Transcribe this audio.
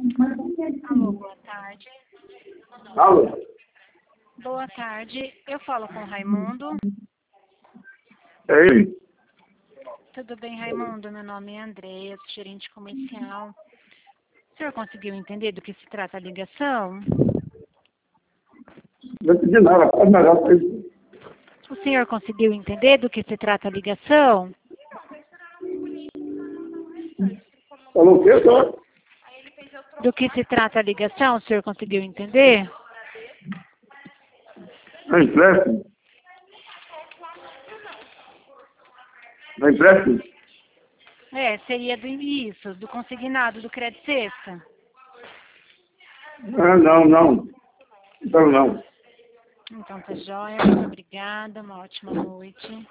Alô, boa tarde. Alô? Boa tarde, eu falo com o Raimundo. É ele? Tudo bem, Raimundo? Meu nome é Andréia, sou gerente comercial. O senhor conseguiu entender do que se trata a ligação? Não entendi nada, pode melhor pra isso. O senhor conseguiu entender do que se trata a ligação? Falou o quê, senhor? Do que se trata a ligação, o senhor conseguiu entender? É empréstimo? É empréstimo? Seria do consignado, do crédito sexta. Ah, não. Então não. Então tá jóia, muito obrigada, uma ótima noite.